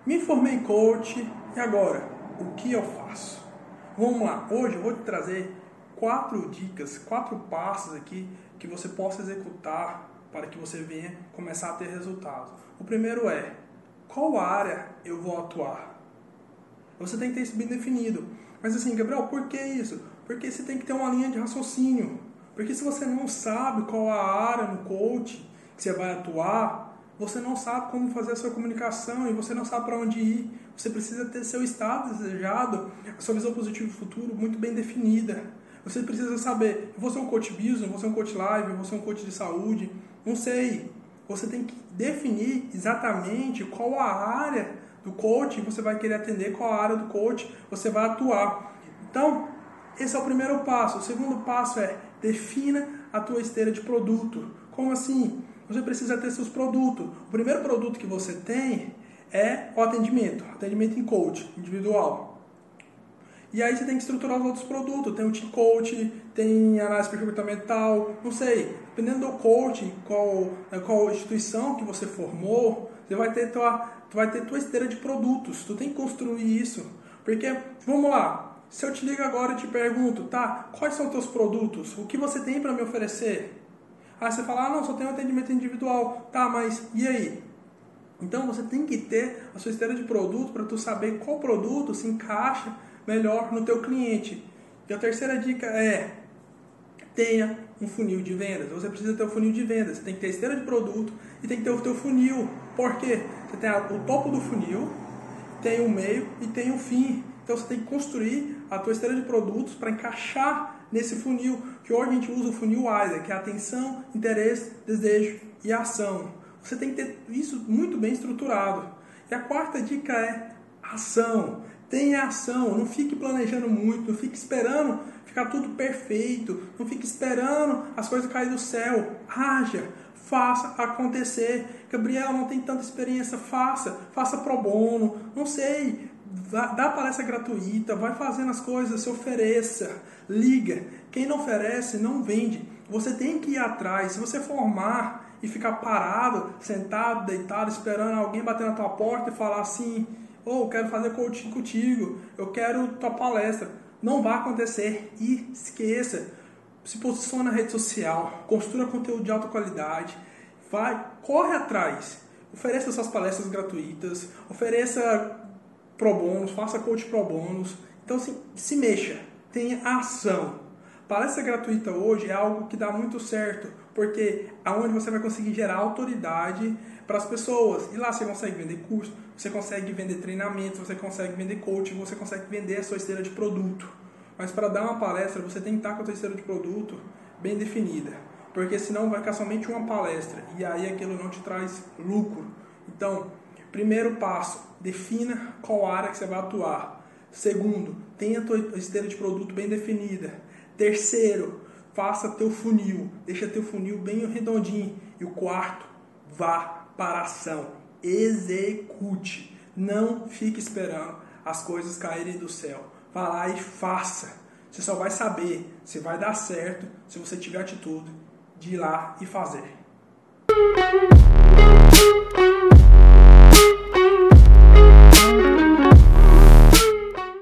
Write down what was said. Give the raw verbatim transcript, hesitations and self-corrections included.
Me formei em coach e agora, o que eu faço? Vamos lá, hoje eu vou te trazer quatro dicas, quatro passos aqui que você possa executar para que você venha começar a ter resultados. O primeiro é, qual área eu vou atuar? Você tem que ter isso bem definido. Mas assim, Gabriel, por que isso? Porque você tem que ter uma linha de raciocínio. Porque se você não sabe qual a área no coach que você vai atuar, você não sabe como fazer a sua comunicação e você não sabe para onde ir. Você precisa ter seu estado desejado, a sua visão positiva do futuro muito bem definida. Você precisa saber, eu vou ser um coach business, eu vou ser um coach live, eu vou ser um coach de saúde, não sei. Você tem que definir exatamente qual a área do coach você vai querer atender, qual a área do coach você vai atuar. Então, esse é o primeiro passo. O segundo passo é, defina a tua esteira de produto. Como assim? Você precisa ter seus produtos. O primeiro produto que você tem é o atendimento. Atendimento em coach, individual. E aí você tem que estruturar os outros produtos. Tem o team coach, tem análise comportamental, não sei. Dependendo do coach, qual, qual instituição que você formou, você vai ter tua, tu vai ter tua esteira de produtos. Tu tem que construir isso. Porque, vamos lá, se eu te ligo agora e te pergunto, tá, quais são os teus produtos? O que você tem para me oferecer? Aí você fala, ah, não, só tem um atendimento individual. Tá, mas e aí? Então você tem que ter a sua esteira de produto para tu saber qual produto se encaixa melhor no teu cliente. E a terceira dica é, tenha um funil de vendas. Você precisa ter um funil de vendas. Você tem que ter a esteira de produto e tem que ter o teu funil. Por quê? Você tem o topo do funil, tem o meio e tem o fim. Então você tem que construir a tua esteira de produtos para encaixar nesse funil, que hoje a gente usa o funil WISER, que é atenção, interesse, desejo e ação. Você tem que ter isso muito bem estruturado. E a quarta dica é ação. Tenha ação, não fique planejando muito, não fique esperando ficar tudo perfeito, não fique esperando as coisas caírem do céu. Haja, faça acontecer. Gabriel, não tem tanta experiência, faça, faça pro bono, não sei, dá palestra gratuita, vai fazendo as coisas, se ofereça, liga. Quem não oferece, não vende. Você tem que ir atrás. Se você formar e ficar parado, sentado, deitado, esperando alguém bater na tua porta e falar assim, ou oh, quero fazer coaching contigo, eu quero tua palestra, não vai acontecer. E esqueça, se posicione na rede social, construa conteúdo de alta qualidade, vai, corre atrás, ofereça suas palestras gratuitas, ofereça pro bônus, faça coach pro bônus. Então se, se mexa, tenha ação. Palestra gratuita hoje é algo que dá muito certo, porque é onde você vai conseguir gerar autoridade para as pessoas. E lá você consegue vender curso, você consegue vender treinamentos, você consegue vender coaching, você consegue vender a sua esteira de produto. Mas para dar uma palestra, você tem que estar com a sua esteira de produto bem definida, porque senão vai ficar somente uma palestra e aí aquilo não te traz lucro. Então, primeiro passo, defina qual área que você vai atuar. Segundo, tenha a tua esteira de produto bem definida. Terceiro, faça teu funil, deixa teu funil bem redondinho. E o quarto, vá para a ação, execute. Não fique esperando as coisas caírem do céu. Vá lá e faça. Você só vai saber se vai dar certo se você tiver atitude de ir lá e fazer.